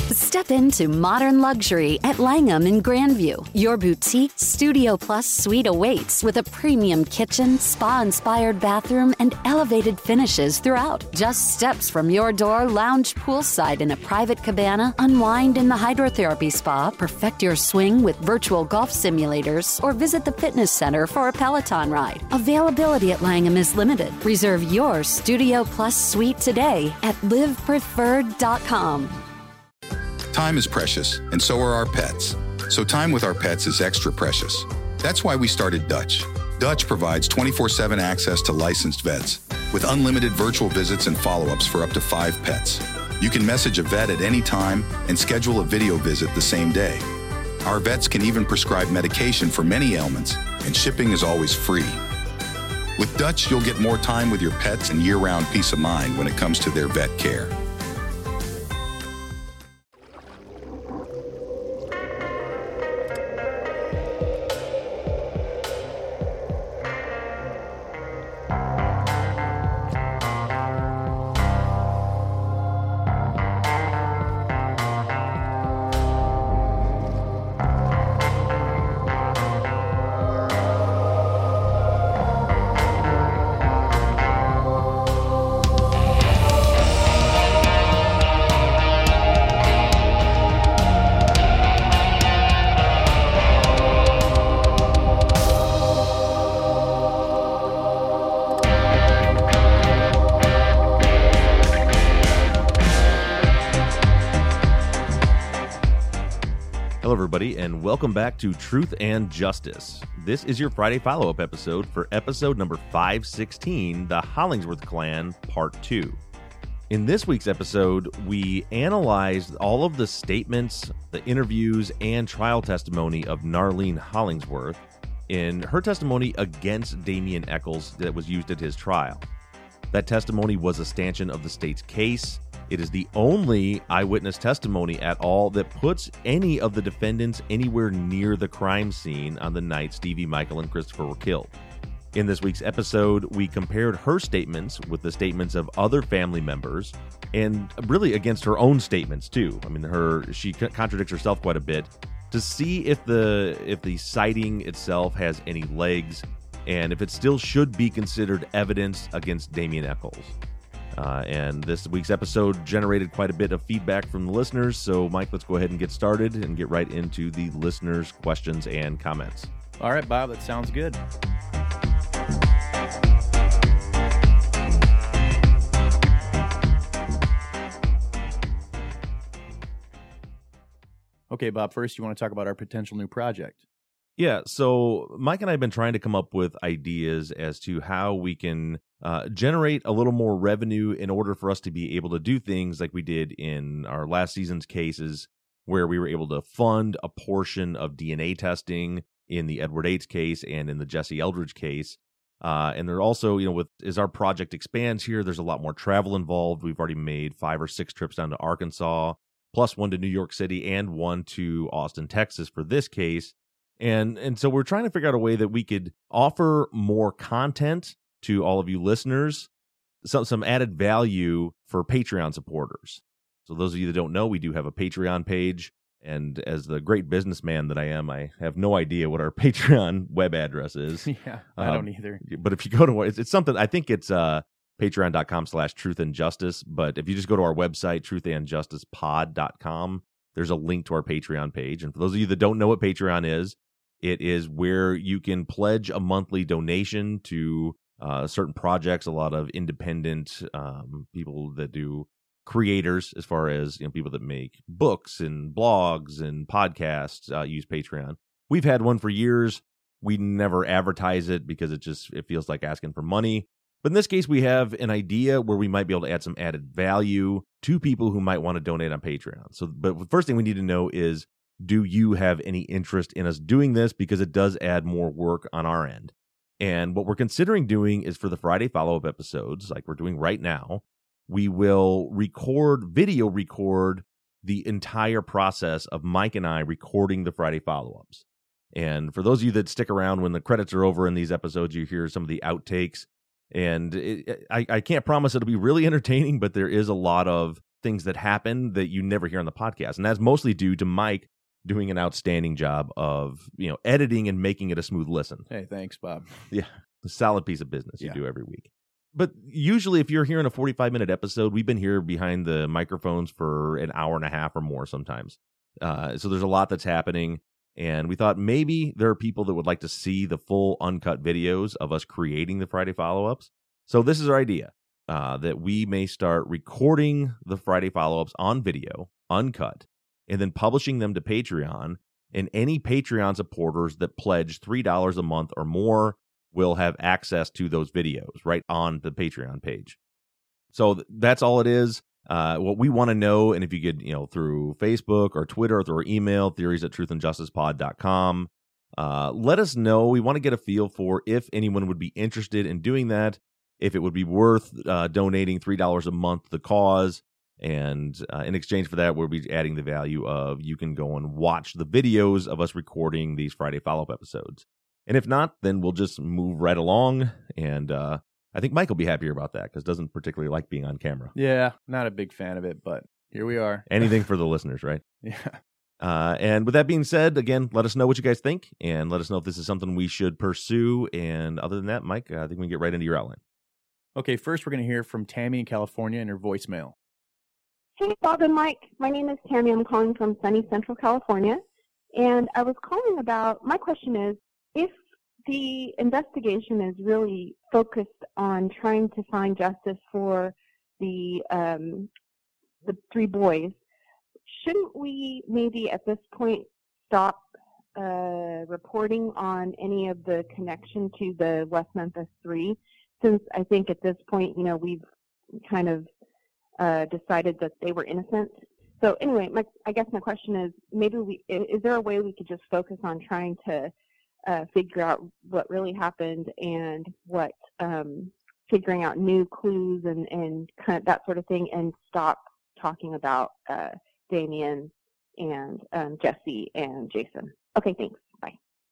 Step into modern luxury at Langham in Grandview. Your boutique Studio Plus suite awaits with a premium kitchen, spa-inspired bathroom, and elevated finishes throughout. Just steps from your door, lounge poolside in a private cabana, unwind in the hydrotherapy spa, perfect your swing with virtual golf simulators, or visit the fitness center for a Peloton ride. Availability at Langham is limited. Reserve your Studio Plus suite today at livepreferred.com. Time is precious, and so are our pets. So time with our pets is extra precious. That's why we started Dutch. Dutch provides 24/7 access to licensed vets with unlimited virtual visits and follow-ups for up to 5 pets. You can message a vet at any time and schedule a video visit the same day. Our vets can even prescribe medication for many ailments, and shipping is always free. With Dutch, you'll get more time with your pets and year-round peace of mind when it comes to their vet care. Hello, everybody, and welcome back to Truth and Justice. This is your Friday follow-up episode for episode number 516, The Hollingsworth Clan, Part 2. In this week's episode, we analyzed all of the statements, the interviews, and trial testimony of Narlene Hollingsworth in her testimony against Damien Echols that was used at his trial. That testimony was a stanchion of the state's case. It is the only eyewitness testimony at all that puts any of the defendants anywhere near the crime scene on the night Stevie, Michael, and Christopher were killed. In this week's episode, we compared her statements with the statements of other family members, and really against her own statements too. I mean, she contradicts herself quite a bit to see if the sighting itself has any legs, and if it still should be considered evidence against Damien Echols. And this week's episode generated quite a bit of feedback from the listeners. So, Mike, let's go ahead and get started and get right into the listeners' questions and comments. All right, Bob, that sounds good. Okay, Bob, first you want to talk about our potential new project. Yeah, so Mike and I have been trying to come up with ideas as to how we can generate a little more revenue in order for us to be able to do things like we did in our last season's cases, where we were able to fund a portion of DNA testing in the Edward Yates case and in the Jesse Eldridge case. And there also, as our project expands here, there's a lot more travel involved. We've already made 5 or 6 trips down to Arkansas, plus one to New York City and one to Austin, Texas for this case. And so we're trying to figure out a way that we could offer more content to all of you listeners, some added value for Patreon supporters. So those of you that don't know, we do have a Patreon page. And as the great businessman that I am, I have no idea what our Patreon web address is. Yeah, I don't either. But if you go to it's something, I think it's patreon.com/truthandjustice. But if you just go to our website, truthandjusticepod.com, there's a link to our Patreon page. And for those of you that don't know what Patreon is, it is where you can pledge a monthly donation to certain projects, a lot of independent people that do creators, as far as people that make books and blogs and podcasts use Patreon. We've had one for years. We never advertise it because it feels like asking for money. But in this case, we have an idea where we might be able to add some added value to people who might want to donate on Patreon. But the first thing we need to know is, do you have any interest in us doing this? Because it does add more work on our end. And what we're considering doing is, for the Friday follow-up episodes, like we're doing right now, we will video record the entire process of Mike and I recording the Friday follow-ups. And for those of you that stick around when the credits are over in these episodes, you hear some of the outtakes. And I can't promise it'll be really entertaining, but there is a lot of things that happen that you never hear on the podcast. And that's mostly due to Mike doing an outstanding job of, editing and making it a smooth listen. Hey, thanks, Bob. Yeah, a solid piece of business you Yeah. do every week. But usually if you're hearing a 45-minute episode, we've been here behind the microphones for an hour and a half or more sometimes. So there's a lot that's happening. And we thought maybe there are people that would like to see the full uncut videos of us creating the Friday follow-ups. So this is our idea, that we may start recording the Friday follow-ups on video, uncut, and then publishing them to Patreon. And any Patreon supporters that pledge $3 a month or more will have access to those videos right on the Patreon page. So that's all it is. What we want to know, and if you could, through Facebook or Twitter or through our email, theories@truthandjusticepod.com, let us know. We want to get a feel for if anyone would be interested in doing that, if it would be worth donating $3 a month to the cause. And in exchange for that, we'll be adding the value of you can go and watch the videos of us recording these Friday follow-up episodes. And if not, then we'll just move right along. And I think Mike will be happier about that because doesn't particularly like being on camera. Yeah, not a big fan of it, but here we are. Anything for the listeners, right? Yeah. And with that being said, again, let us know what you guys think and let us know if this is something we should pursue. And other than that, Mike, I think we can get right into your outline. Okay, first we're going to hear from Tammy in California and her voicemail. Hey, Bob and Mike. My name is Tammy. I'm calling from sunny Central California. And I was calling about, my question is, if the investigation is really focused on trying to find justice for the 3 boys, shouldn't we maybe at this point stop reporting on any of the connection to the West Memphis 3? Since I think at this point, we've kind of decided that they were innocent. So anyway, I guess my question is, is there a way we could just focus on trying to figure out what really happened and what figuring out new clues and kind of that sort of thing, and stop talking about Damien and Jesse and Jason? Okay, thanks. Bye.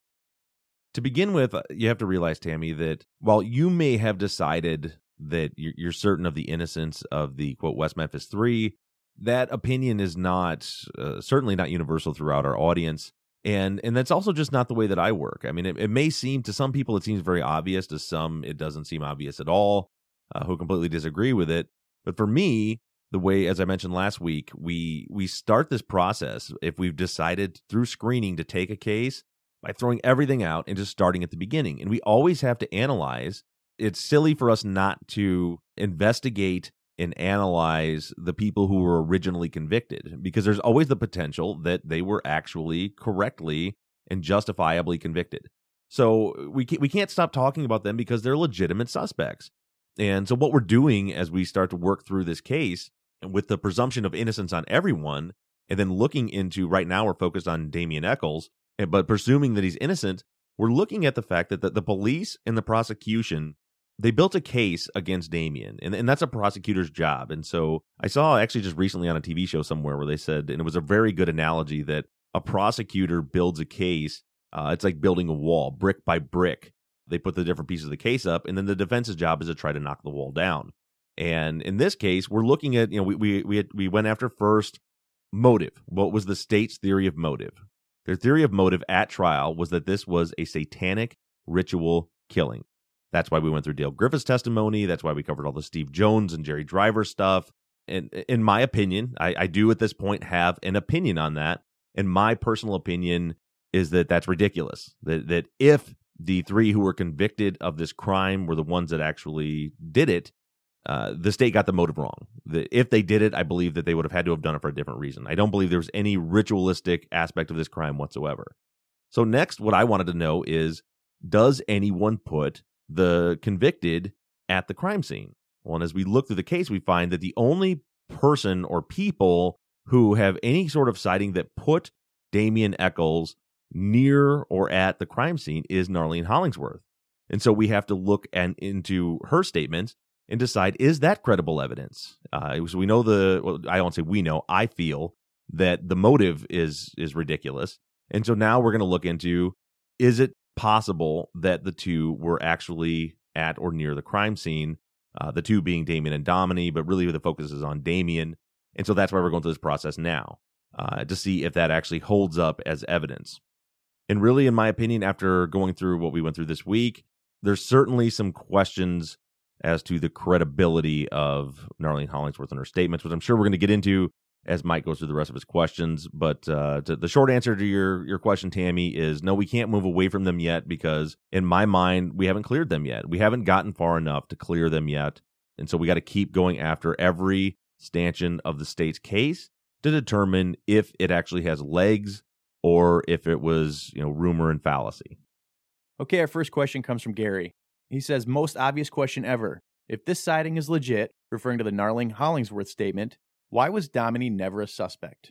To begin with, you have to realize, Tammy, that while you may have decided that you're certain of the innocence of the, quote, West Memphis 3, that opinion is not, certainly not universal throughout our audience. And that's also just not the way that I work. I mean, it may seem, to some people, it seems very obvious. To some, it doesn't seem obvious at all, who completely disagree with it. But for me, the way, as I mentioned last week, we start this process, if we've decided through screening to take a case, by throwing everything out and just starting at the beginning. And we always have to analyze. It's silly for us not to investigate and analyze the people who were originally convicted, because there's always the potential that they were actually correctly and justifiably convicted. So we can't stop talking about them because they're legitimate suspects. And so what we're doing as we start to work through this case, and with the presumption of innocence on everyone, and then looking into, right now we're focused on Damien Echols, but presuming that he's innocent, we're looking at the fact that the police and the prosecution, they built a case against Damien, and that's a prosecutor's job. And so I saw actually just recently on a TV show somewhere where they said, and it was a very good analogy, that a prosecutor builds a case. It's like building a wall, brick by brick. They put the different pieces of the case up, and then the defense's job is to try to knock the wall down. And in this case, we're looking at, we went after first motive. What was the state's theory of motive? Their theory of motive at trial was that this was a satanic ritual killing. That's why we went through Dale Griffith's testimony. That's why we covered all the Steve Jones and Jerry Driver stuff. And in my opinion, I do at this point have an opinion on that. And my personal opinion is that that's ridiculous. That if the 3 who were convicted of this crime were the ones that actually did it, the state got the motive wrong. If they did it, I believe that they would have had to have done it for a different reason. I don't believe there was any ritualistic aspect of this crime whatsoever. So next, what I wanted to know is, does anyone put the convicted at the crime scene? Well, and as we look through the case, we find that the only person or people who have any sort of sighting that put Damien Echols near or at the crime scene is Narlene Hollingsworth. And so we have to look into her statements and decide, is that credible evidence? So we know I won't say we know, I feel that the motive is ridiculous. And so now we're going to look into, is it possible that the 2 were actually at or near the crime scene, the 2 being Damien and Domini, but really the focus is on Damien. And so that's why we're going through this process now, to see if that actually holds up as evidence. And really, in my opinion, after going through what we went through this week, there's certainly some questions as to the credibility of Narlene Hollingsworth and her statements, which I'm sure we're going to get into as Mike goes through the rest of his questions. But the short answer to your question, Tammy, is no, we can't move away from them yet because, in my mind, we haven't cleared them yet. We haven't gotten far enough to clear them yet. And so we got to keep going after every stanchion of the state's case to determine if it actually has legs or if it was, rumor and fallacy. Okay, our first question comes from Gary. He says, most obvious question ever. If this sighting is legit, referring to the Narlene Hollingsworth statement, why was Domini never a suspect?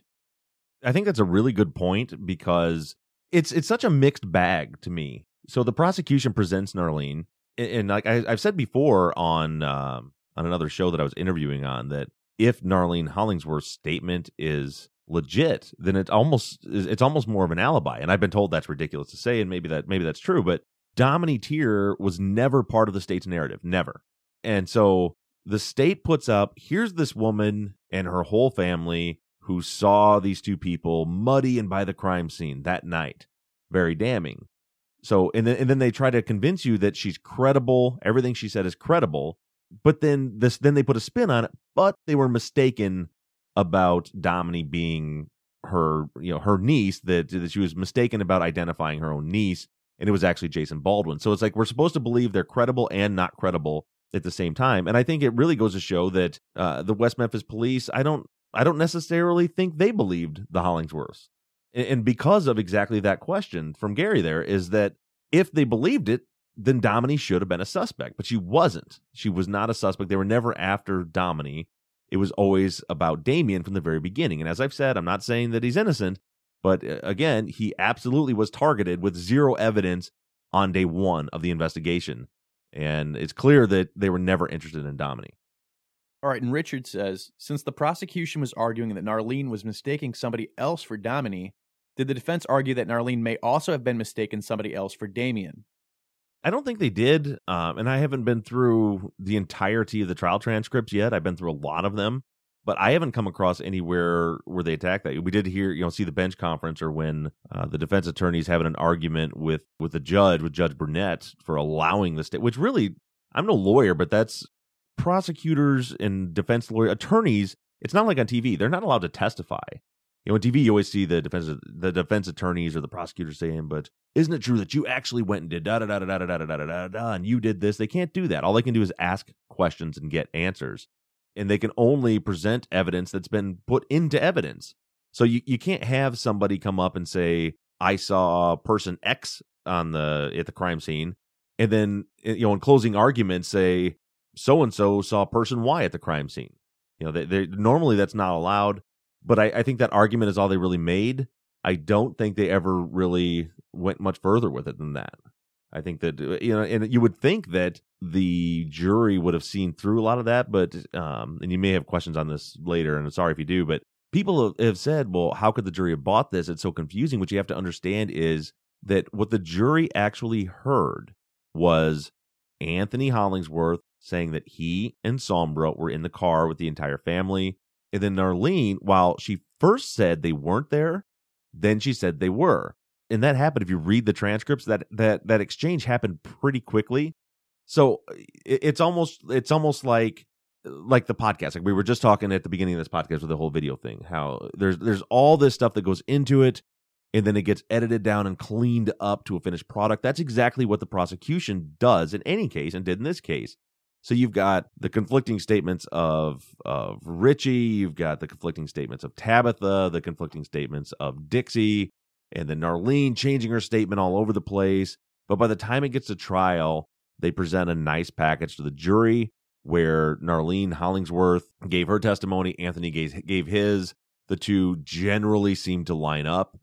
I think that's a really good point because it's such a mixed bag to me. So the prosecution presents Narlene, and like I've said before on another show that I was interviewing on, that if Narlene Hollingsworth's statement is legit, then it's almost more of an alibi. And I've been told that's ridiculous to say, and maybe that's true, but Domini Teer was never part of the state's narrative, never. And so the state puts up, here's this woman and her whole family who saw these two people muddy and by the crime scene that night. Very damning. So, and then they try to convince you that she's credible, everything she said is credible, but then they put a spin on it, but they were mistaken about Domini being her niece, that she was mistaken about identifying her own niece, and it was actually Jason Baldwin. So it's like we're supposed to believe they're credible and not credible at the same time. And I think it really goes to show that the West Memphis police, I don't necessarily think they believed the Hollingsworths. And because of exactly that question from Gary there, is that if they believed it, then Domini should have been a suspect. But she wasn't. She was not a suspect. They were never after Domini. It was always about Damien from the very beginning. And as I've said, I'm not saying that he's innocent, but again, he absolutely was targeted with zero evidence on day one of the investigation. And it's clear that they were never interested in Domini. All right, and Richard says, since the prosecution was arguing that Narlene was mistaking somebody else for Domini, did the defense argue that Narlene may also have been mistaken somebody else for Damien? I don't think they did, and I haven't been through the entirety of the trial transcripts yet. I've been through a lot of them, but I haven't come across anywhere where they attacked that. We did hear, see the bench conference, or when the defense attorney's having an argument with Judge Burnett, for allowing the state, which really, I'm no lawyer, but that's prosecutors and defense attorneys. It's not like on TV. They're not allowed to testify. On TV, you always see the defense attorneys or the prosecutors saying, but isn't it true that you actually went and did da-da-da-da-da-da-da-da-da-da, and you did this? They can't do that. All they can do is ask questions and get answers. And they can only present evidence that's been put into evidence. So you can't have somebody come up and say, I saw person X at the crime scene, and then, in closing arguments say, so-and-so saw person Y at the crime scene. Normally that's not allowed. But I think that argument is all they really made. I don't think they ever really went much further with it than that. I think that, and you would think that the jury would have seen through a lot of that, but, and you may have questions on this later, and I'm sorry if you do, but people have said, well, how could the jury have bought this? It's so confusing. What you have to understand is that what the jury actually heard was Anthony Hollingsworth saying that he and Sombra were in the car with the entire family. And then Narlene, while she first said they weren't there, then she said they were. And that happened, if you read the transcripts, that exchange happened pretty quickly. So it's almost like the podcast. Like we were just talking at the beginning of this podcast with the whole video thing, how there's all this stuff that goes into it, and then it gets edited down and cleaned up to a finished product. That's exactly what the prosecution does in any case, and did in this case. So you've got the conflicting statements of Richie, you've got the conflicting statements of Tabitha, the conflicting statements of Dixie, and then Narlene changing her statement all over the place. But by the time it gets to trial, they present a nice package to the jury where Narlene Hollingsworth gave her testimony, Anthony gave his. The two generally seem to line up.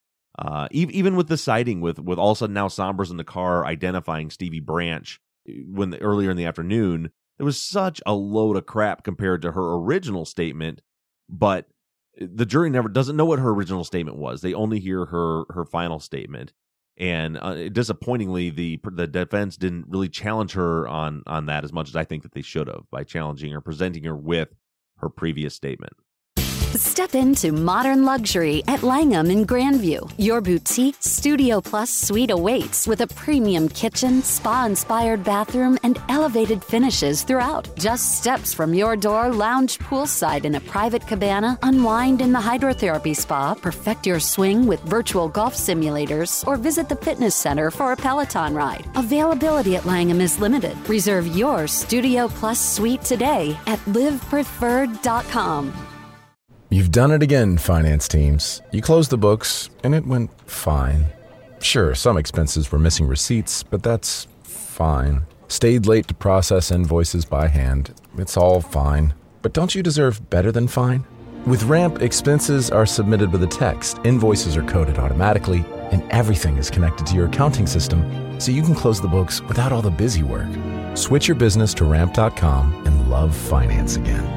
Even with the sighting, with all of a sudden now Sombra's in the car identifying Stevie Branch earlier in the afternoon. It was such a load of crap compared to her original statement, but the jury doesn't know what her original statement was. They only hear her final statement. And disappointingly, the defense didn't really challenge her on that as much as I think that they should have, by challenging her, presenting her with her previous statement. Step into modern luxury at Langham in Grandview. Your boutique Studio Plus suite awaits with a premium kitchen, spa-inspired bathroom, and elevated finishes throughout. Just steps from your door, lounge poolside in a private cabana, unwind in the hydrotherapy spa, perfect your swing with virtual golf simulators, or visit the fitness center for a Peloton ride. Availability at Langham is limited. Reserve your Studio Plus suite today at livepreferred.com. You've done it again, finance teams. You closed the books, and it went fine. Sure, some expenses were missing receipts, but that's fine. Stayed late to process invoices by hand. It's all fine. But don't you deserve better than fine? With Ramp, expenses are submitted with a text, invoices are coded automatically, and everything is connected to your accounting system, so you can close the books without all the busy work. Switch your business to Ramp.com and love finance again.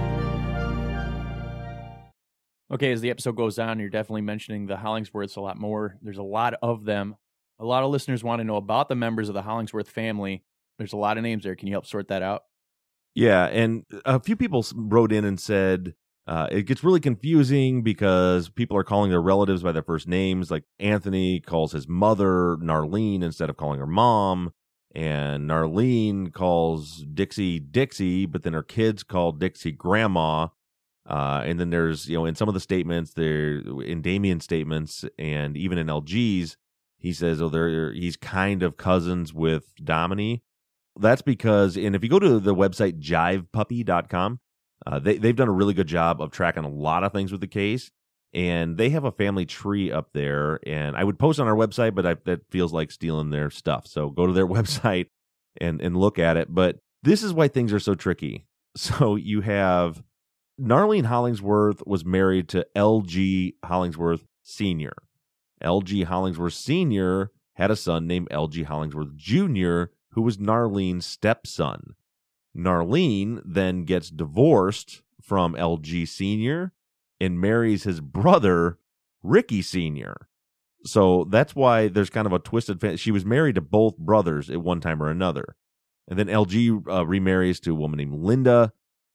Okay, as the episode goes on, you're definitely mentioning the Hollingsworths a lot more. There's a lot of them. A lot of listeners want to know about the members of the Hollingsworth family. There's a lot of names there. Can you help sort that out? Yeah, and a few people wrote in and said it gets really confusing because people are calling their relatives by their first names. Like Anthony calls his mother Narlene instead of calling her mom. And Narlene calls Dixie Dixie, but then her kids call Dixie Grandma. And then there's, in some of the statements there, in Damien's statements and even in LG's, he says, he's kind of cousins with Domini. That's because, and if you go to the website jivepuppy.com, they've done a really good job of tracking a lot of things with the case. And they have a family tree up there. And I would post on our website, but that feels like stealing their stuff. So go to their website and look at it. But this is why things are so tricky. So you have Narlene Hollingsworth was married to L.G. Hollingsworth Sr. L.G. Hollingsworth Sr. had a son named L.G. Hollingsworth Jr., who was Narlene's stepson. Narlene then gets divorced from L.G. Sr. and marries his brother, Ricky Sr. So that's why there's kind of a twisted family. She was married to both brothers at one time or another. And then L.G. remarries to a woman named Linda,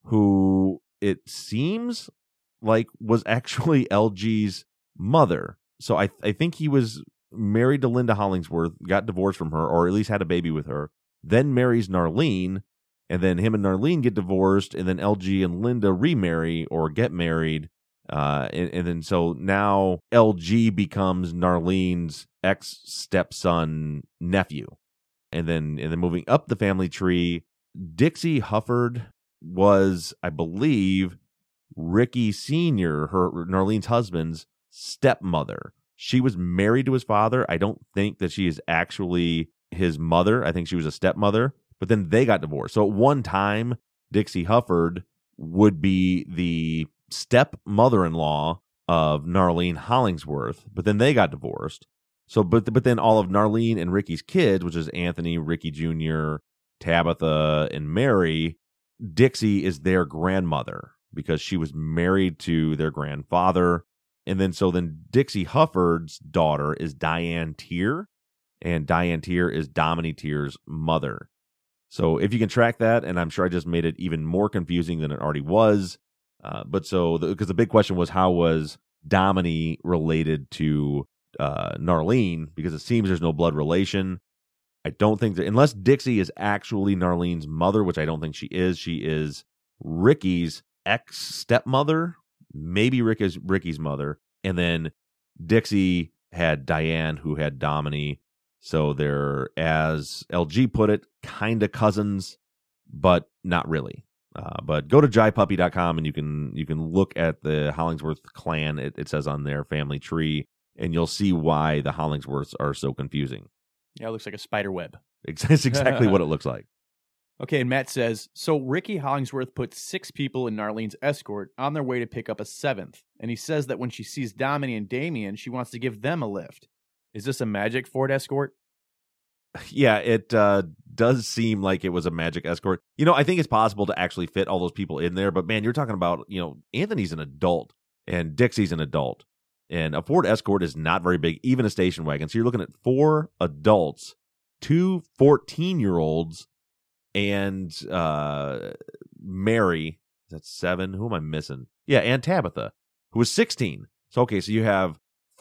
who it seems like was actually L.G.'s mother. So I think he was married to Linda Hollingsworth, got divorced from her, or at least had a baby with her, then marries Narlene, and then him and Narlene get divorced, and then L.G. and Linda remarry or get married. And then so now L.G. becomes Narlene's ex-stepson nephew. And then moving up the family tree, Dixie Hufford was, I believe, Ricky Sr., Narlene's husband's stepmother. She was married to his father. I don't think that she is actually his mother. I think she was a stepmother, but then they got divorced. So at one time, Dixie Hufford would be the stepmother-in-law of Narlene Hollingsworth, but then they got divorced. So, but then all of Narlene and Ricky's kids, which is Anthony, Ricky Jr., Tabitha, and Mary, Dixie is their grandmother because she was married to their grandfather. And then Dixie Hufford's daughter is Diane Tier, and Diane Tier is Domini Tier's mother. So if you can track that, and I'm sure I just made it even more confusing than it already was. Because the big question was, how was Domini related to Narlene? Because it seems there's no blood relation. I don't think that, unless Dixie is actually Narlene's mother, which I don't think she is Ricky's ex-stepmother, maybe Ricky's mother. And then Dixie had Diane, who had Domini. So they're, as LG put it, kind of cousins, but not really. But go to jivepuppy.com and you can look at the Hollingsworth clan. It says on their family tree, and you'll see why the Hollingsworths are so confusing. Yeah, it looks like a spider web. It's exactly what it looks like. Okay, and Matt says, so Ricky Hollingsworth put 6 people in Narlene's escort on their way to pick up a 7th. And he says that when she sees Domini and Damien, she wants to give them a lift. Is this a magic Ford escort? Yeah, it does seem like it was a magic escort. I think it's possible to actually fit all those people in there. But man, you're talking about, Anthony's an adult and Dixie's an adult. And a Ford Escort is not very big, even a station wagon. So you're looking at 4 adults, 2 14-year-olds, and Mary. That's 7. Who am I missing? Yeah, and Tabitha. who was 16. So, okay, so you have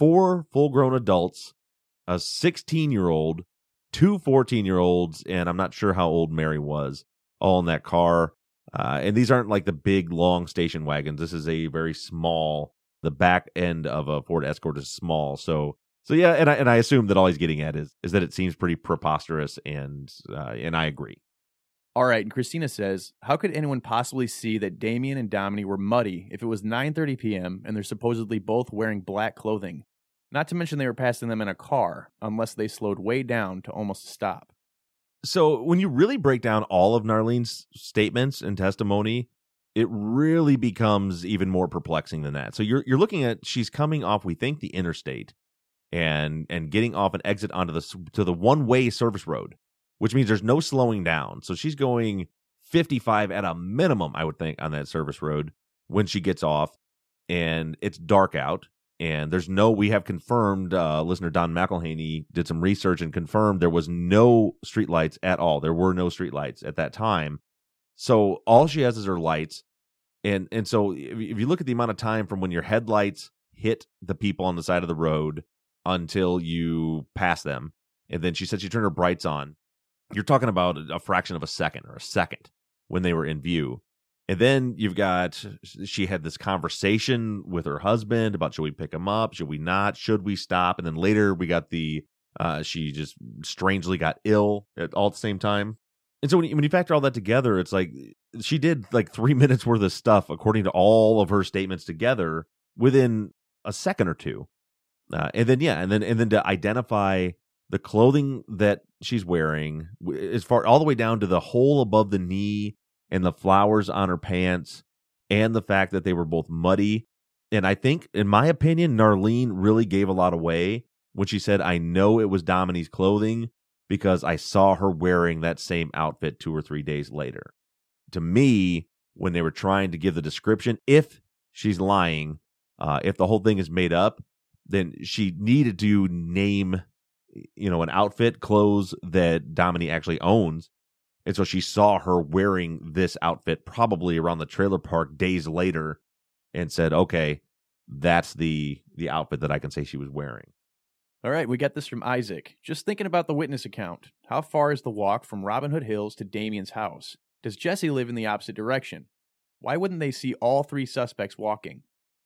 4 full-grown adults, a 16-year-old, 2 14-year-olds, and I'm not sure how old Mary was, all in that car. And these aren't like the big, long station wagons. This is a very small, the back end of a Ford Escort is small. So yeah, and I assume that all he's getting at is that it seems pretty preposterous, and I agree. All right, and Christina says, how could anyone possibly see that Damien and Domini were muddy if it was 9:30 p.m. and they're supposedly both wearing black clothing? Not to mention they were passing them in a car, unless they slowed way down to almost a stop. So when you really break down all of Narlene's statements and testimony, it really becomes even more perplexing than that. So you're looking at, she's coming off, we think, the interstate and getting off an exit onto the one-way service road, which means there's no slowing down. So she's going 55 at a minimum, I would think, on that service road when she gets off, and it's dark out. And we have confirmed, listener Don McElhaney did some research and confirmed there was no streetlights at all. There were no streetlights at that time. So all she has is her lights. And so if you look at the amount of time from when your headlights hit the people on the side of the road until you pass them, and then she said she turned her brights on, you're talking about a fraction of a second or a second when they were in view. And then you've got, she had this conversation with her husband about, should we pick him up? Should we not? Should we stop? And then later we got she just strangely got ill all at the same time. And so when you factor all that together, it's like she did like 3 minutes worth of stuff, according to all of her statements together, within a second or two. And then to identify the clothing that she's wearing, as far all the way down to the hole above the knee and the flowers on her pants, and the fact that they were both muddy. And I think, in my opinion, Narlene really gave a lot away when she said, I know it was Domini's clothing because I saw her wearing that same outfit 2 or 3 days later. To me, when they were trying to give the description, if she's lying, if the whole thing is made up, then she needed to name, an outfit, clothes that Domini actually owns. And so she saw her wearing this outfit probably around the trailer park days later and said, okay, that's the outfit that I can say she was wearing. All right, we got this from Isaac. Just thinking about the witness account. How far is the walk from Robin Hood Hills to Damien's house? Does Jesse live in the opposite direction? Why wouldn't they see all 3 suspects walking?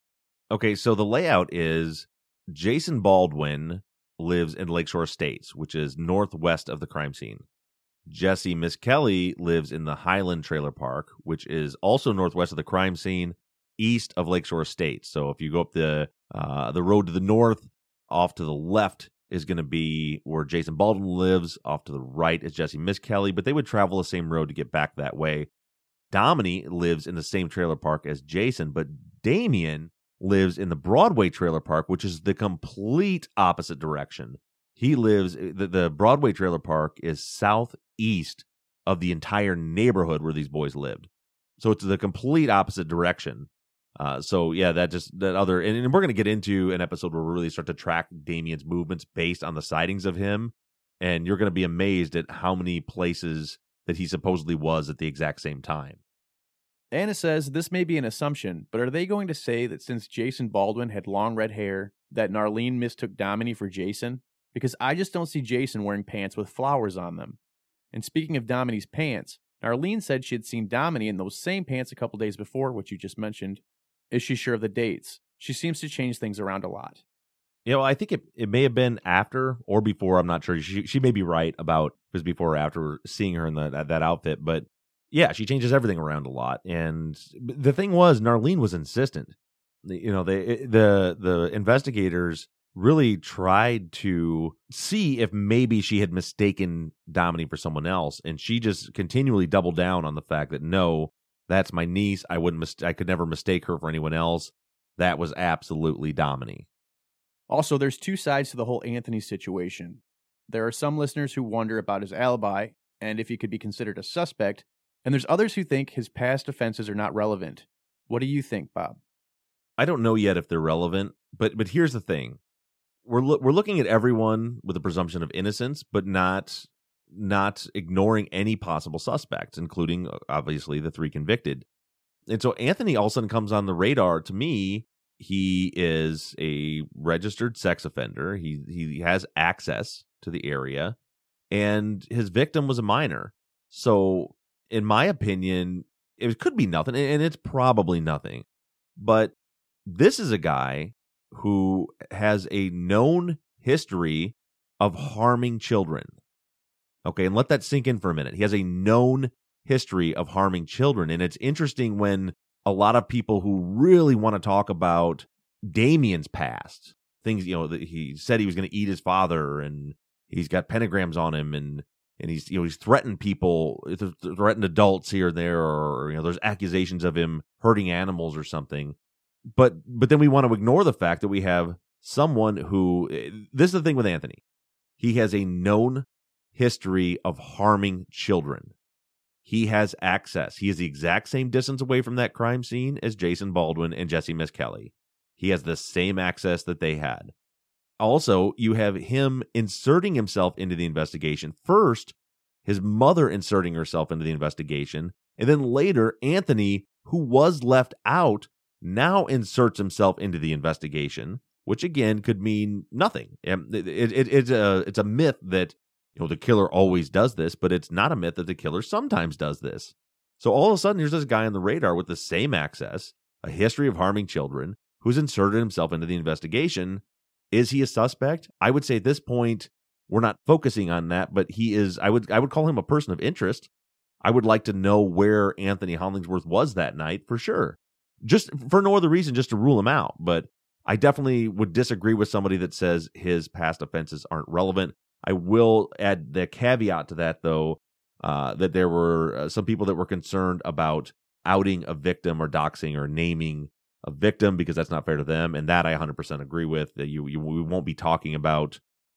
Okay, so the layout is Jason Baldwin lives in Lakeshore Estates, which is northwest of the crime scene. Jesse Miskelly lives in the Highland Trailer Park, which is also northwest of the crime scene, east of Lakeshore Estates. So if you go up the road to the north, off to the left is going to be where Jason Baldwin lives. Off to the right is Jesse Miskelly, but they would travel the same road to get back that way. Domini lives in the same trailer park as Jason, but Damien lives in the Broadway Trailer Park, which is the complete opposite direction. He lives, the Broadway Trailer Park is southeast of the entire neighborhood where these boys lived. So it's the complete opposite direction. And we're going to get into an episode where we really start to track Damien's movements based on the sightings of him. And you're going to be amazed at how many places that he supposedly was at the exact same time. Anna says this may be an assumption, but are they going to say that since Jason Baldwin had long red hair, that Narlene mistook Domini for Jason? Because I just don't see Jason wearing pants with flowers on them. And speaking of Domini's pants, Narlene said she had seen Domini in those same pants a couple days before, which you just mentioned. Is she sure of the dates? She seems to change things around a lot. I think it may have been after or before. I'm not sure. She may be right about it was before or after seeing her in that outfit. But yeah, she changes everything around a lot. And the thing was, Narlene was insistent. The investigators really tried to see if maybe she had mistaken Domini for someone else, and she just continually doubled down on the fact that no, that's my niece. I could never mistake her for anyone else. That was absolutely Domini. Also, there's 2 sides to the whole Anthony situation. There are some listeners who wonder about his alibi and if he could be considered a suspect, and there's others who think his past offenses are not relevant. What do you think, Bob? I don't know yet if they're relevant, but here's the thing. We're looking at everyone with a presumption of innocence, but not ignoring any possible suspects, including obviously the 3 convicted. And so Anthony all of a sudden comes on the radar to me He is a registered sex offender. He has access to the area, and his victim was a minor. So, in my opinion, it could be nothing, and it's probably nothing. But this is a guy who has a known history of harming children. Okay, and let that sink in for a minute. He has a known history of harming children, and it's interesting when a lot of people who really want to talk about Damien's past, things, that he said he was going to eat his father, and he's got pentagrams on him, and he's threatened people, threatened adults here and there, or there's accusations of him hurting animals or something. But then we want to ignore the fact that we have someone who, this is the thing with Anthony. He has a known history of harming children. He has access. He is the exact same distance away from that crime scene as Jason Baldwin and Jesse Miskelly. He has the same access that they had. Also, you have him inserting himself into the investigation. First, his mother inserting herself into the investigation, and then later, Anthony, who was left out, now inserts himself into the investigation, which again could mean nothing. It's a myth that the killer always does this, but it's not a myth that the killer sometimes does this. So all of a sudden, here's this guy on the radar with the same access, a history of harming children, who's inserted himself into the investigation. Is he a suspect? I would say at this point, we're not focusing on that, but he is. I would call him a person of interest. I would like to know where Anthony Hollingsworth was that night for sure. Just for no other reason, just to rule him out. But I definitely would disagree with somebody that says his past offenses aren't relevant. I will add the caveat to that, though, that there were some people that were concerned about outing a victim or doxing or naming a victim because that's not fair to them. And that I 100% agree with. That we won't be talking about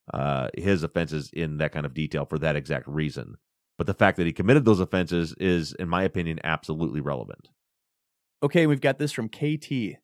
his offenses in that kind of detail for that exact reason. But the fact that he committed those offenses is, in my opinion, absolutely relevant. Okay, we've got this from KT.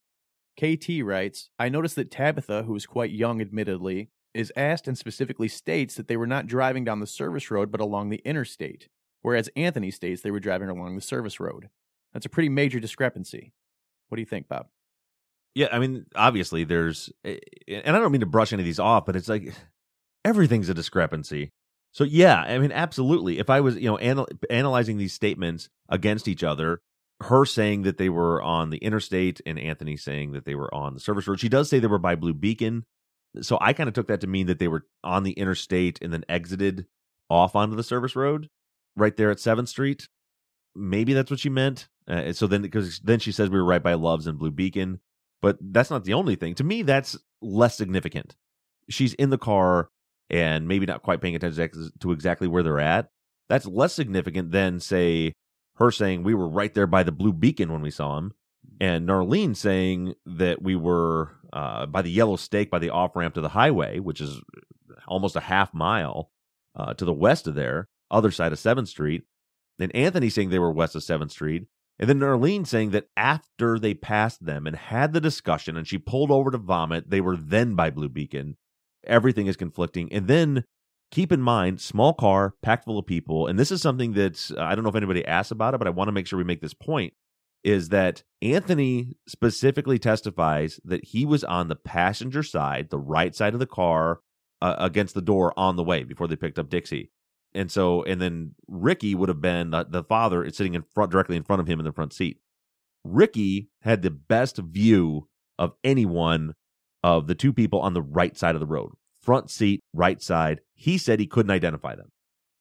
KT writes, I noticed that Tabitha, who is quite young admittedly, is asked and specifically states that they were not driving down the service road but along the interstate, whereas Anthony states they were driving along the service road. That's a pretty major discrepancy. What do you think, Bob? Yeah, I mean, obviously there's, and I don't mean to brush any of these off, but it's like everything's a discrepancy. So yeah, I mean, absolutely. If I was, analyzing these statements against each other, her saying that they were on the interstate and Anthony saying that they were on the service road, she does say they were by Blue Beacon. So I kind of took that to mean that they were on the interstate and then exited off onto the service road right there at 7th Street. Maybe that's what she meant. So then, because then she says we were right by Love's and Blue Beacon, but that's not the only thing. To me, that's less significant. She's in the car and maybe not quite paying attention to exactly where they're at. That's less significant than, say, her saying we were right there by the Blue Beacon when we saw him, and Narlene saying that we were by the Yellow Stake by the off-ramp to the highway, which is almost a half mile to the west of there, other side of 7th Street. Then Anthony saying they were west of 7th Street. And then Narlene saying that after they passed them and had the discussion and she pulled over to vomit, they were then by Blue Beacon. Everything is conflicting. And then keep in mind, small car, packed full of people. And this is something that I don't know if anybody asked about it, but I want to make sure we make this point, is that Anthony specifically testifies that he was on the passenger side, the right side of the car, against the door on the way before they picked up Dixie. And then Ricky would have been the father sitting in front, directly in front of him in the front seat. Ricky had the best view of anyone of the two people on the right side of the road. Front seat, right side. He said he couldn't identify them.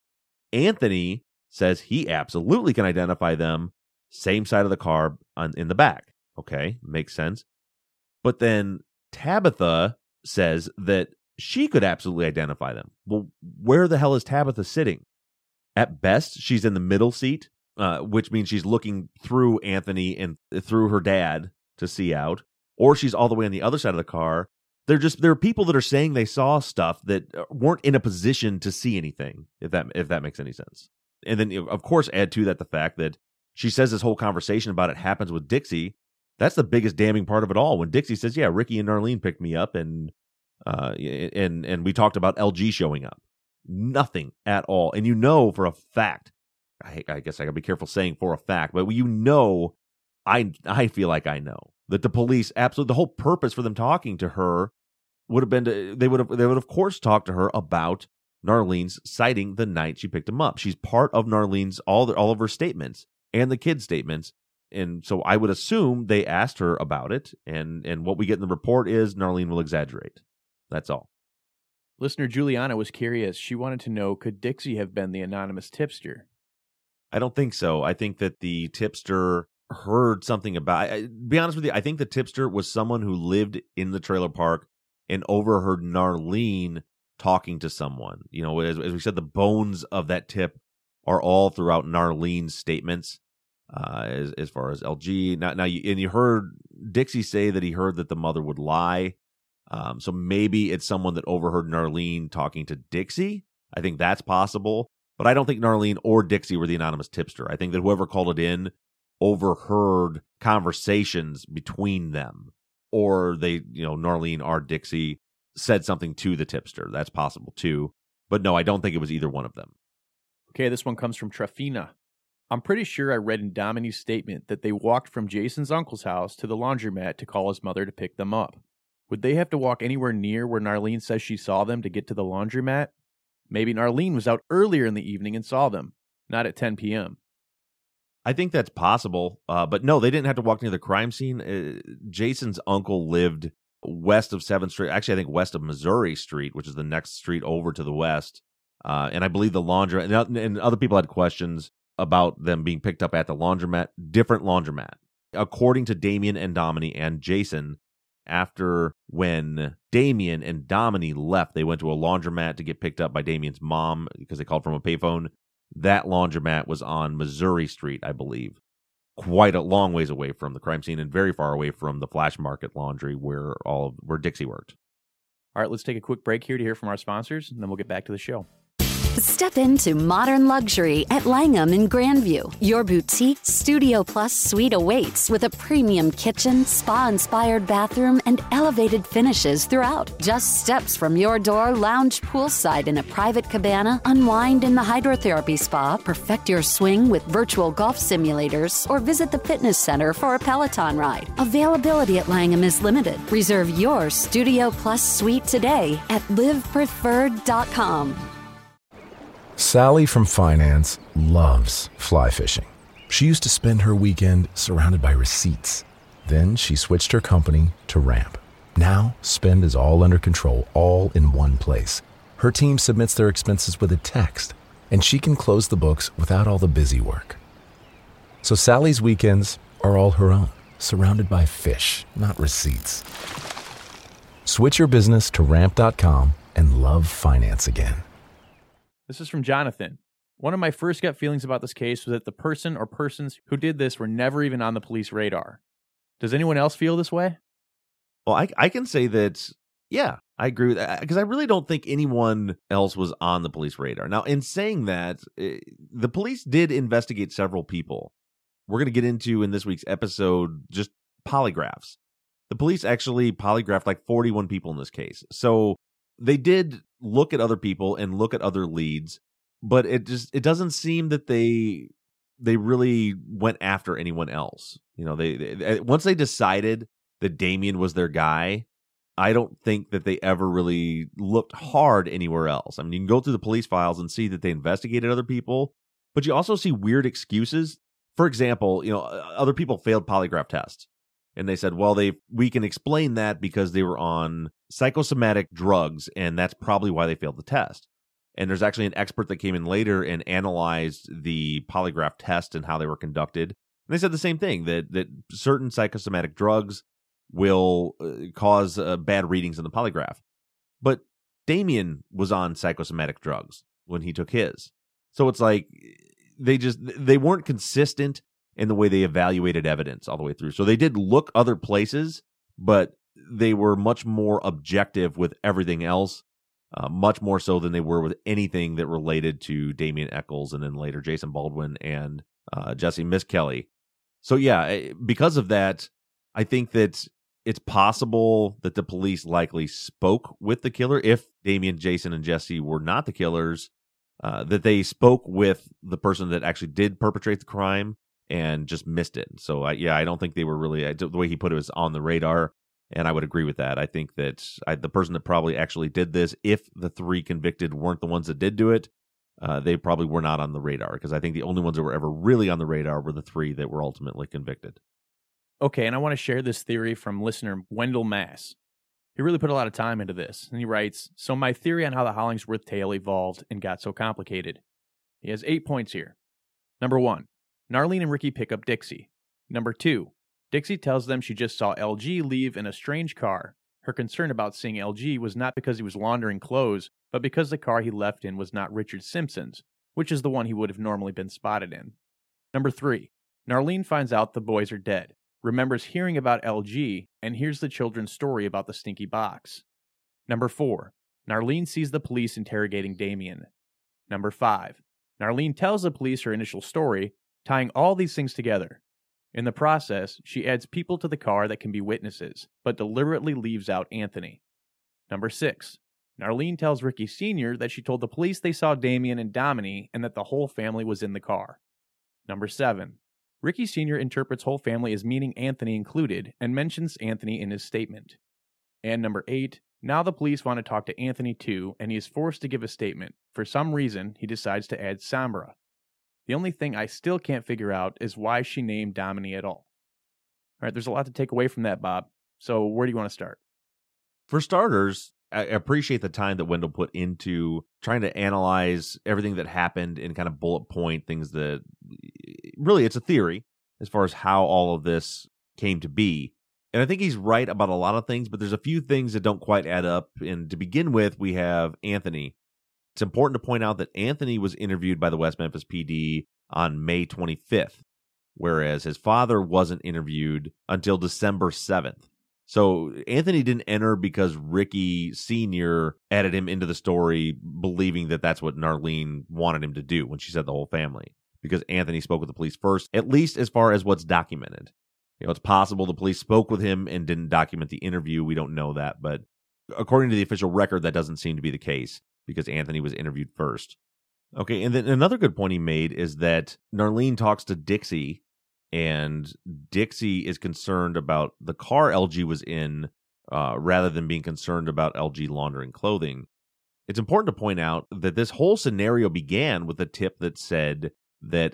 Anthony says he absolutely can identify them. Same side of the car in the back. Okay, makes sense. But then Tabitha says that she could absolutely identify them. Well, where the hell is Tabitha sitting? At best, she's in the middle seat, which means she's looking through Anthony and through her dad to see out, or she's all the way on the other side of the car. There are people that are saying they saw stuff that weren't in a position to see anything, if that makes any sense. And then, of course, add to that the fact that she says this whole conversation about it happens with Dixie. That's the biggest damning part of it all. When Dixie says, yeah, Ricky and Narlene picked me up and we talked about LG showing up. Nothing at all. And for a fact, I guess I gotta be careful saying for a fact, but I feel like I know that the police absolutely, the whole purpose for them talking to her would have been they would of course talk to her about Narlene's sighting the night she picked him up. She's part of Narlene's all of her statements and the kids' statements. And so I would assume they asked her about it, and what we get in the report is Narlene will exaggerate. That's all. Listener Juliana was curious. She wanted to know, could Dixie have been the anonymous tipster? I don't think so. I think that the tipster heard something about, be honest with you, I think the tipster was someone who lived in the trailer park and overheard Narlene talking to someone. You know, as we said, the bones of that tip are all throughout Narlene's statements. As far as LG, you heard Dixie say that he heard that the mother would lie. So maybe it's someone that overheard Narlene talking to Dixie. I think that's possible, but I don't think Narlene or Dixie were the anonymous tipster. I think that whoever called it in overheard conversations between them, or Narlene or Dixie said something to the tipster. That's possible too. But no, I don't think it was either one of them. Okay, this one comes from Trafina. I'm pretty sure I read in Domini's statement that they walked from Jason's uncle's house to the laundromat to call his mother to pick them up. Would they have to walk anywhere near where Narlene says she saw them to get to the laundromat? Maybe Narlene was out earlier in the evening and saw them, not at 10 p.m. I think that's possible, but no, they didn't have to walk near the crime scene. Jason's uncle lived west of 7th Street, actually I think west of Missouri Street, which is the next street over to the west. And I believe the laundromat, and other people had questions about them being picked up at the laundromat, different laundromat. According to Damien and Domini and Jason, after when Damien and Domini left, they went to a laundromat to get picked up by Damien's mom because they called from a payphone. That laundromat was on Missouri Street, I believe, quite a long ways away from the crime scene and very far away from the Flash Market Laundry where Dixie worked. All right, let's take a quick break here to hear from our sponsors, and then we'll get back to the show. Step into modern luxury at Langham in Grandview. Your boutique Studio Plus suite awaits with a premium kitchen, spa-inspired bathroom, and elevated finishes throughout. Just steps from your door, lounge poolside in a private cabana, unwind in the hydrotherapy spa, perfect your swing with virtual golf simulators, or visit the fitness center for a Peloton ride. Availability at Langham is limited. Reserve your Studio Plus suite today at livepreferred.com. Sally from finance loves fly fishing. She used to spend her weekend surrounded by receipts. Then she switched her company to Ramp. Now, spend is all under control, all in one place. Her team submits their expenses with a text, and she can close the books without all the busy work. So Sally's weekends are all her own, surrounded by fish, not receipts. Switch your business to Ramp.com and love finance again. This is from Jonathan. One of my first gut feelings about this case was that the person or persons who did this were never even on the police radar. Does anyone else feel this way? Well, I can say that, yeah, I agree with that, because I really don't think anyone else was on the police radar. Now, in saying that, the police did investigate several people. We're going to get into, in this week's episode, just polygraphs. The police actually polygraphed like 41 people in this case. So they did look at other people and look at other leads, but it doesn't seem that they really went after anyone else. You know, they once they decided that Damien was their guy, I don't think that they ever really looked hard anywhere else. I mean, you can go through the police files and see that they investigated other people, but you also see weird excuses. For example, you know, other people failed polygraph tests. And they said, well, we can explain that because they were on psychosomatic drugs, and that's probably why they failed the test. And there's actually an expert that came in later and analyzed the polygraph test and how they were conducted. And they said the same thing, that certain psychosomatic drugs will cause bad readings in the polygraph. But Damien was on psychosomatic drugs when he took his. So it's like they weren't consistent in the way they evaluated evidence all the way through. So they did look other places, but they were much more objective with everything else, much more so than they were with anything that related to Damien Echols and then later Jason Baldwin and Jesse Miskelly. So yeah, because of that, I think that it's possible that the police likely spoke with the killer. If Damien, Jason, and Jesse were not the killers, that they spoke with the person that actually did perpetrate the crime. and just missed it. So, I don't think they were really, the way he put it was on the radar, and I would agree with that. I think that the person that probably actually did this, if the 3 convicted weren't the ones that did do it, they probably were not on the radar, because I think the only ones that were ever really on the radar were the 3 that were ultimately convicted. Okay, and I want to share this theory from listener Wendell Mass. He really put a lot of time into this, and he writes, so my theory on how the Hollingsworth tale evolved and got so complicated. He has 8 points here. Number 1, Narlene and Ricky pick up Dixie. Number 2, Dixie tells them she just saw LG leave in a strange car. Her concern about seeing LG was not because he was laundering clothes, but because the car he left in was not Richard Simpson's, which is the one he would have normally been spotted in. Number 3, Narlene finds out the boys are dead, remembers hearing about LG, and hears the children's story about the stinky box. Number 4, Narlene sees the police interrogating Damien. Number 5, Narlene tells the police her initial story, tying all these things together. In the process, she adds people to the car that can be witnesses, but deliberately leaves out Anthony. Number 6, Narlene tells Ricky Sr. that she told the police they saw Damien and Domini and that the whole family was in the car. Number 7, Ricky Sr. interprets whole family as meaning Anthony included and mentions Anthony in his statement. And number 8, now the police want to talk to Anthony too, and he is forced to give a statement. For some reason, he decides to add Sombra. The only thing I still can't figure out is why she named Domini at all. All right, there's a lot to take away from that, Bob. So where do you want to start? For starters, I appreciate the time that Wendell put into trying to analyze everything that happened and kind of bullet point things that really it's a theory as far as how all of this came to be. And I think he's right about a lot of things, but there's a few things that don't quite add up. And to begin with, we have Anthony. It's important to point out that Anthony was interviewed by the West Memphis PD on May 25th, whereas his father wasn't interviewed until December 7th. So Anthony didn't enter because Ricky Sr. added him into the story, believing that that's what Narlene wanted him to do when she said the whole family, because Anthony spoke with the police first, at least as far as what's documented. It's possible the police spoke with him and didn't document the interview. We don't know that, but according to the official record, that doesn't seem to be the case because Anthony was interviewed first. Okay, and then another good point he made is that Narlene talks to Dixie, and Dixie is concerned about the car LG was in rather than being concerned about LG laundering clothing. It's important to point out that this whole scenario began with a tip that said that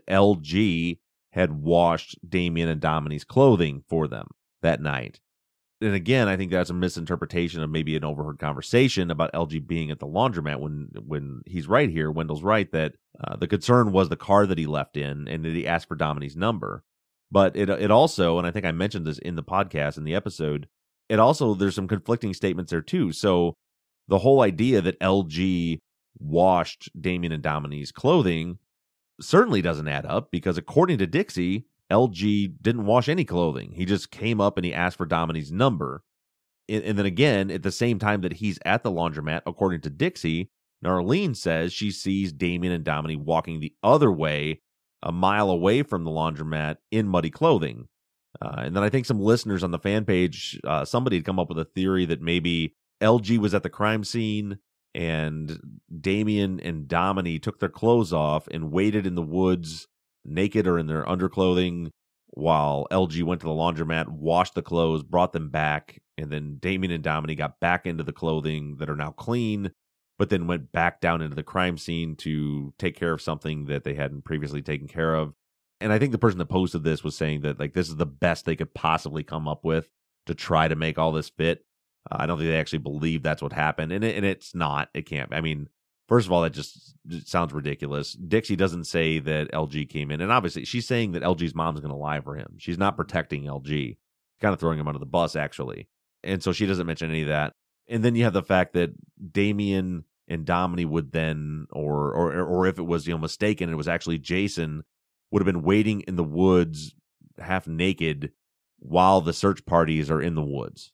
LG had washed Damien and Domini's clothing for them that night. And again, I think that's a misinterpretation of maybe an overheard conversation about LG being at the laundromat when he's right here. Wendell's right that the concern was the car that he left in and that he asked for Domini's number. But it also, and I think I mentioned this in the podcast, in the episode, it also, there's some conflicting statements there too. So the whole idea that LG washed Damien and Domini's clothing certainly doesn't add up, because according to Dixie, LG didn't wash any clothing. He just came up and he asked for Domini's number. And then again, at the same time that he's at the laundromat, according to Dixie, Narlene says she sees Damien and Domini walking the other way, a mile away from the laundromat in muddy clothing. And then I think some listeners on the fan page, somebody had come up with a theory that maybe LG was at the crime scene and Damien and Domini took their clothes off and waited in the woods naked or in their underclothing while LG went to the laundromat, washed the clothes, brought them back, and then Damien and Domini got back into the clothing that are now clean, but then went back down into the crime scene to take care of something that they hadn't previously taken care of. And I think the person that posted this was saying that like this is the best they could possibly come up with to try to make all this fit. I don't think they actually believe that's what happened, and it's not. It can't. I mean, first of all, that just sounds ridiculous. Dixie doesn't say that LG came in, and obviously she's saying that LG's mom's going to lie for him. She's not protecting LG, kind of throwing him under the bus, actually. And so she doesn't mention any of that. And then you have the fact that Damien and Domini would then, or if it was mistaken, it was actually Jason, would have been waiting in the woods, half naked, while the search parties are in the woods.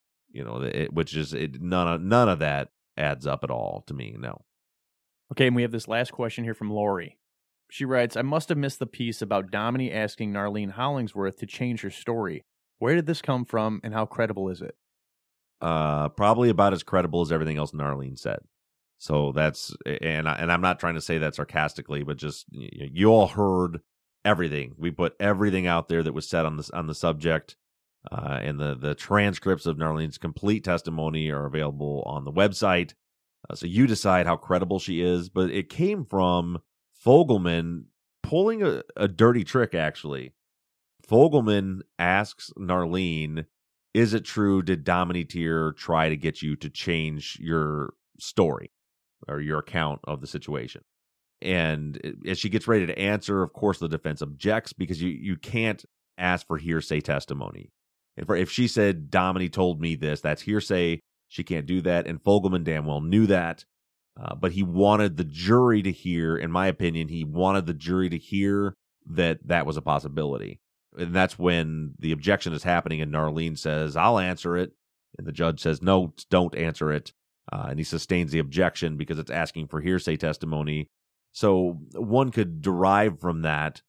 Which is none of that adds up at all to me. No. Okay, and we have this last question here from Lori. She writes, I must have missed the piece about Domini asking Narlene Hollingsworth to change her story. Where did this come from, and how credible is it? Probably about as credible as everything else Narlene said. So that's, and I'm not trying to say that sarcastically, but just, you all heard everything. We put everything out there that was said on the subject, and the transcripts of Narlene's complete testimony are available on the website. So you decide how credible she is. But it came from Fogelman pulling a dirty trick, actually. Fogelman asks Narlene, is it true, did Domini Teer try to get you to change your story or your account of the situation? And as she gets ready to answer, of course, the defense objects because you can't ask for hearsay testimony. If she said, Domini told me this, that's hearsay. She can't do that. And Fogelman damn well knew that. But he wanted the jury to hear, in my opinion, he wanted the jury to hear that was a possibility. And that's when the objection is happening and Narlene says, I'll answer it. And the judge says, no, don't answer it. And he sustains the objection because it's asking for hearsay testimony. So one could derive from that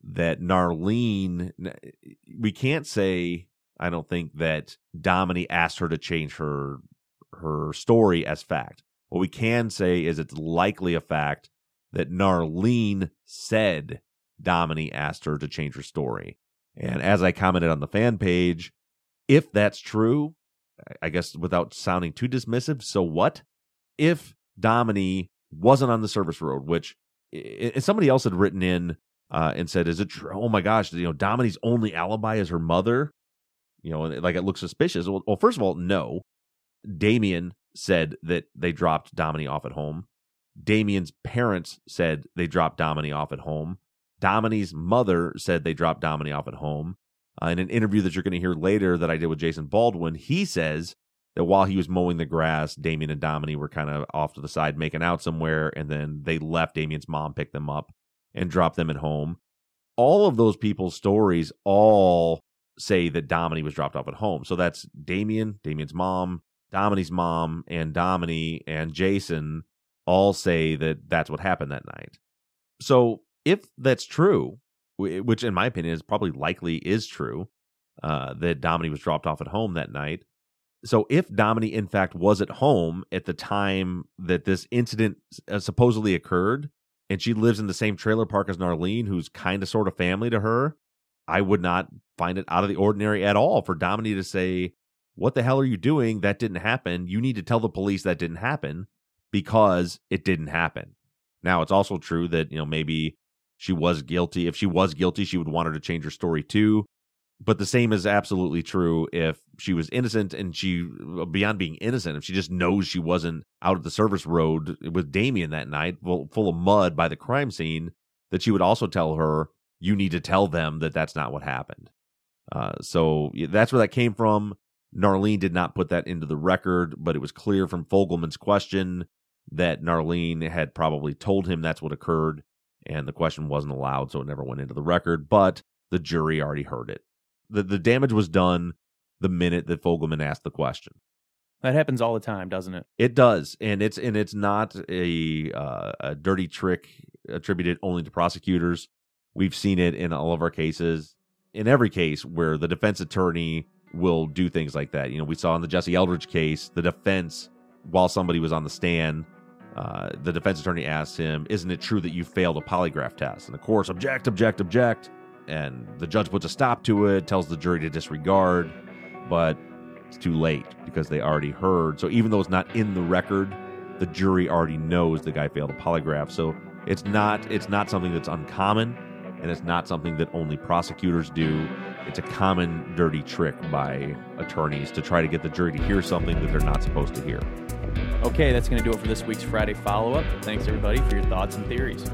Narlene, we can't say, I don't think, that Domini asked her to change her story as fact. What we can say is it's likely a fact that Narlene said Domini asked her to change her story. And as I commented on the fan page, if that's true, I guess without sounding too dismissive, so what? If Domini wasn't on the service road, which somebody else had written in and said, is it true? Oh my gosh, Domini's only alibi is her mother? Like it looks suspicious. Well, first of all, no. Damien said that they dropped Domini off at home. Damien's parents said they dropped Domini off at home. Domini's mother said they dropped Domini off at home. In an interview that you're going to hear later that I did with Jason Baldwin, he says that while he was mowing the grass, Damien and Domini were kind of off to the side making out somewhere, and then they left. Damien's mom picked them up and dropped them at home. All of those people's stories all say that Domini was dropped off at home. So that's Damien's mom, Domini's mom, and Domini and Jason all say that that's what happened that night. So if that's true, which in my opinion is probably likely is true, that Domini was dropped off at home that night. So if Domini in fact was at home at the time that this incident supposedly occurred, and she lives in the same trailer park as Narlene, who's kind of sort of family to her, I would not find it out of the ordinary at all for Domini to say, what the hell are you doing? That didn't happen. You need to tell the police that didn't happen because it didn't happen. Now, it's also true that, maybe she was guilty. If she was guilty, she would want her to change her story too. But the same is absolutely true if she was innocent and she, beyond being innocent, if she just knows she wasn't out at the service road with Damien that night, full of mud by the crime scene, that she would also tell her, you need to tell them that that's not what happened. So that's where that came from. Narlene did not put that into the record, but it was clear from Fogelman's question that Narlene had probably told him that's what occurred, and the question wasn't allowed, so it never went into the record, but the jury already heard it. The damage was done the minute that Fogelman asked the question. That happens all the time, doesn't it? It does, and it's not a dirty trick attributed only to prosecutors. We've seen it in all of our cases. In every case where the defense attorney will do things like that. We saw in the Jesse Eldridge case, the defense, while somebody was on the stand, the defense attorney asked him, isn't it true that you failed a polygraph test? And of course, object. And the judge puts a stop to it, tells the jury to disregard, but it's too late because they already heard. So even though it's not in the record, the jury already knows the guy failed a polygraph. So it's not something that's uncommon, and it's not something that only prosecutors do. It's a common dirty trick by attorneys to try to get the jury to hear something that they're not supposed to hear. Okay, that's going to do it for this week's Friday follow-up. Thanks, everybody, for your thoughts and theories.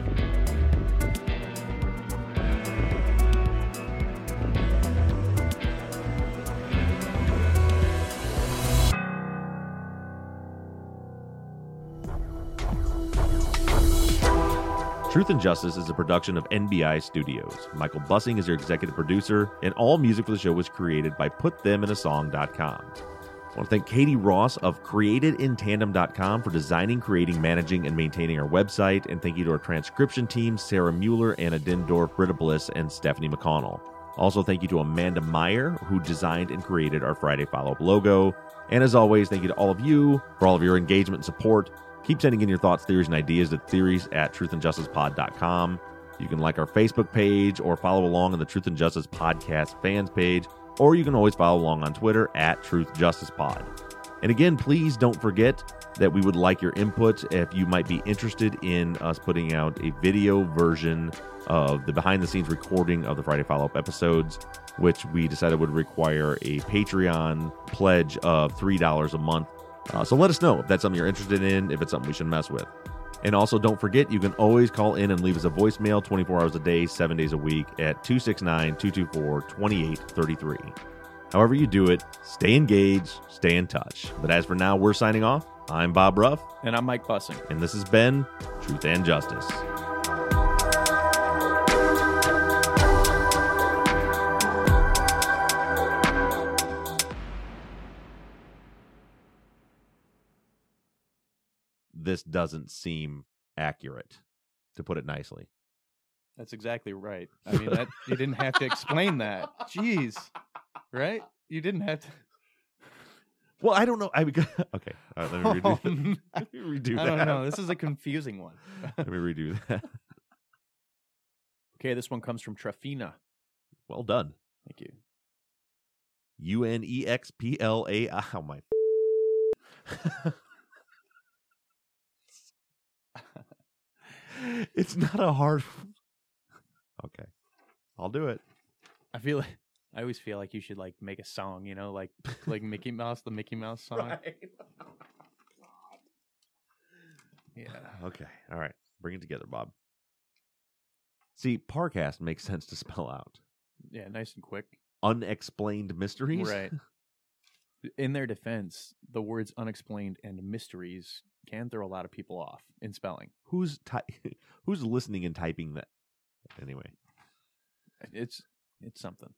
Truth and Justice is a production of NBI Studios. Michael Bussing is your executive producer, and all music for the show was created by PutThemInASong.com. I want to thank Katie Ross of CreatedInTandem.com for designing, creating, managing, and maintaining our website, and thank you to our transcription team, Sarah Mueller, Anna Dindorf, Britta Bliss, and Stephanie McConnell. Also, thank you to Amanda Meyer, who designed and created our Friday Follow-Up logo. And as always, thank you to all of you for all of your engagement and support. Keep sending in your thoughts, theories, and ideas at theories@truthandjusticepod.com. You can like our Facebook page or follow along on the Truth and Justice Podcast fans page, or you can always follow along on Twitter at Truth Justice Pod. And again, please don't forget that we would like your input if you might be interested in us putting out a video version of the behind-the-scenes recording of the Friday follow-up episodes, which we decided would require a Patreon pledge of $3 a month. So let us know if that's something you're interested in, if it's something we should mess with. And also, don't forget, you can always call in and leave us a voicemail 24 hours a day, 7 days a week at 269-224-2833. However you do it, stay engaged, stay in touch. But as for now, we're signing off. I'm Bob Ruff. And I'm Mike Bussing. And this has been Truth and Justice. This doesn't seem accurate, to put it nicely. That's exactly right. I mean, you didn't have to explain that. Jeez. Right? You didn't have to. Well, I don't know. Okay. All right, let me redo that. I don't know. This is a confusing one. Let me redo that. Okay, this one comes from Trafina. Well done. Thank you. UNEXPLA. Oh, my. It's not a hard. Okay, I'll do it. I always feel like you should like make a song, you know, like Mickey Mouse, the Mickey Mouse song. Right. Yeah. Okay. All right. Bring it together, Bob. See, Parcast makes sense to spell out. Yeah, nice and quick. Unexplained mysteries. Right. In their defense, the words unexplained and mysteries can throw a lot of people off in spelling. Who's listening and typing that? Anyway, it's something.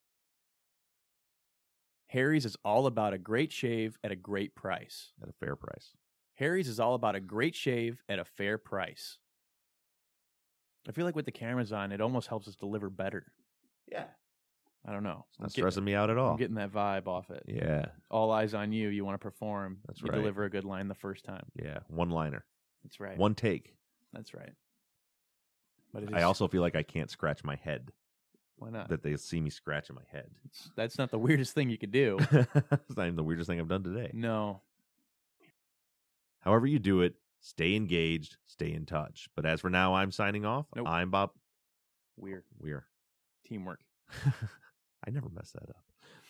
Harry's is all about a great shave at a great price. At a fair price. Harry's is all about a great shave at a fair price. I feel like with the cameras on, it almost helps us deliver better. Yeah. I don't know. It's not stressing me out at all. I'm getting that vibe off it. Yeah. All eyes on you. You want to perform. That's you right. deliver a good line the first time. Yeah. One-liner. That's right. One take. That's right. But I also feel like I can't scratch my head. Why not? That they see me scratching my head. That's not the weirdest thing you could do. It's not even the weirdest thing I've done today. No. However you do it, stay engaged, stay in touch. But as for now, I'm signing off. Nope. I'm Bob. We're teamwork. I never mess that up.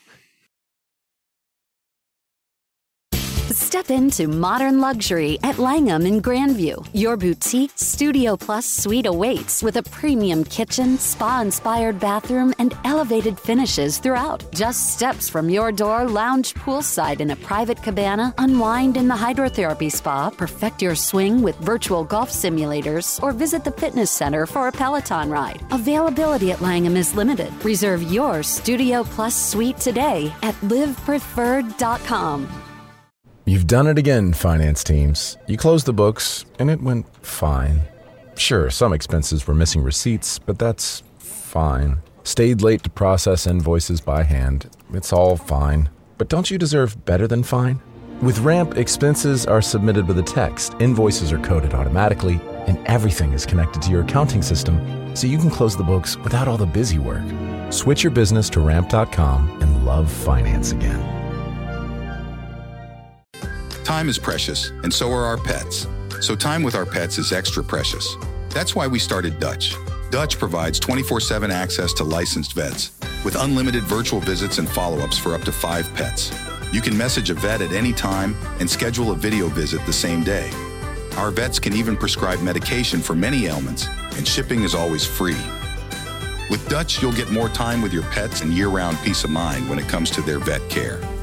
Step into modern luxury at Langham in Grandview. Your boutique Studio Plus suite awaits with a premium kitchen, spa-inspired bathroom, and elevated finishes throughout. Just steps from your door, lounge poolside in a private cabana, unwind in the hydrotherapy spa, perfect your swing with virtual golf simulators, or visit the fitness center for a Peloton ride. Availability at Langham is limited. Reserve your Studio Plus suite today at livepreferred.com. You've done it again, finance teams. You closed the books, and it went fine. Sure, some expenses were missing receipts, but that's fine. Stayed late to process invoices by hand. It's all fine. But don't you deserve better than fine? With Ramp, expenses are submitted with a text, invoices are coded automatically, and everything is connected to your accounting system, so you can close the books without all the busy work. Switch your business to Ramp.com and love finance again. Time is precious, and so are our pets. So time with our pets is extra precious. That's why we started Dutch. Dutch provides 24/7 access to licensed vets, with unlimited virtual visits and follow-ups for up to 5 pets. You can message a vet at any time and schedule a video visit the same day. Our vets can even prescribe medication for many ailments, and shipping is always free. With Dutch, you'll get more time with your pets and year-round peace of mind when it comes to their vet care.